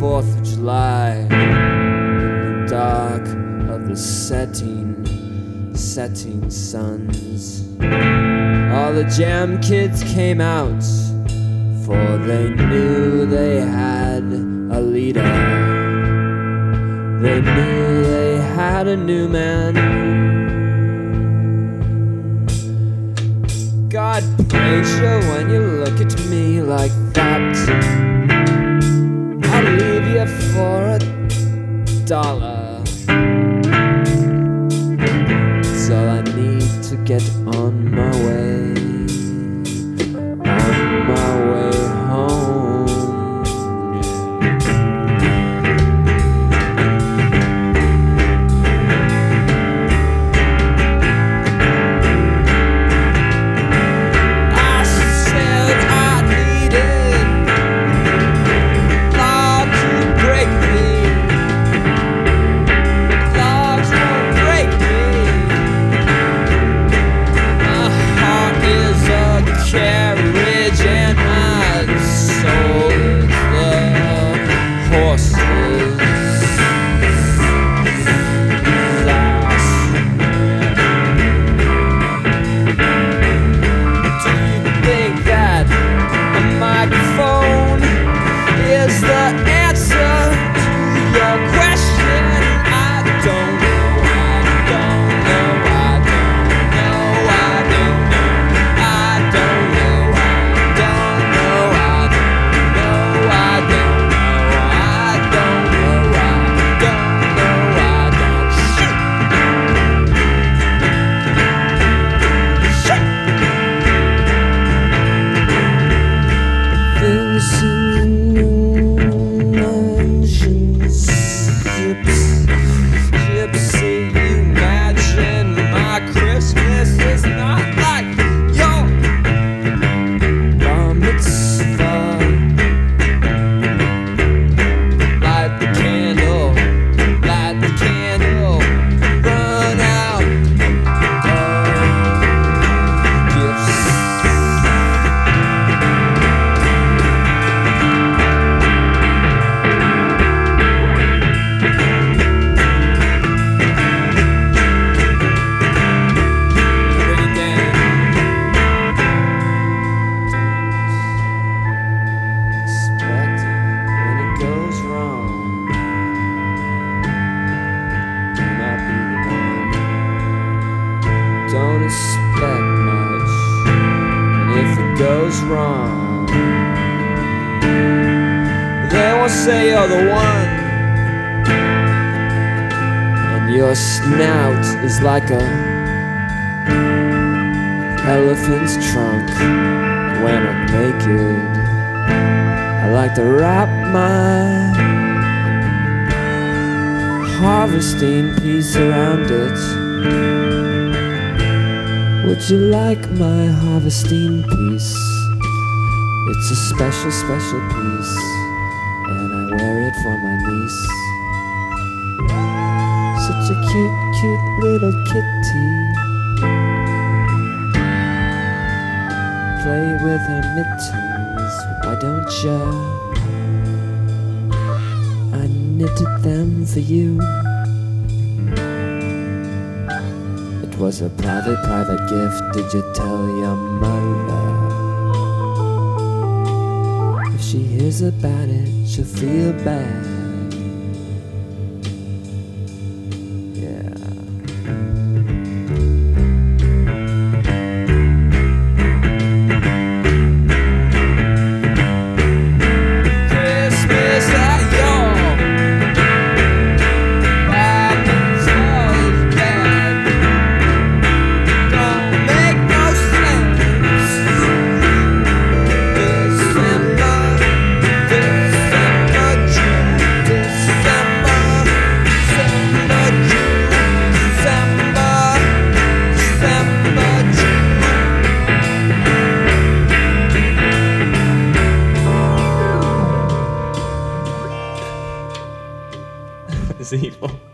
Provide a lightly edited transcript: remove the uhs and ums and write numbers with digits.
4th of July, in the dark of the setting suns. All the jam kids came out, for they knew they had a leader. They knew they had a new man. God praise you when you look at me like that. I'll leave you for $1. It's all I need to get on my way. On my way home. I said I needed love to break me. Logs won't break me. My heart is a carriage and my soul is the horses. Do you think that a microphone is the answer to your question? I don't know, I don't know, I don't know, I don't know, I don't know, I don't know, I don't know, I don't know, I don't know, I don't shoot. Gypsy, you imagine my Christmas is not like your bar mitzvah. Light the candle, run out of gifts. Bring it down. Expect it when it goes wrong. You might be the one. Don't expect much, and if it goes wrong, they won't say you're the one. And your snout is like a elephant's trunk when I'm naked. I like to wrap my harvesting piece around it. Would you like my harvesting piece? It's a special, special piece, and I wear it for my niece. Such a cute, cute little kitty. Play with her mittens, why don't ya? I knitted them for you. It was a private gift. Did you tell your mother? If she hears about it, she'll feel bad. Yeah. Christmas at your parents' house, Dad. Don't make no sense. December, June, It's evil.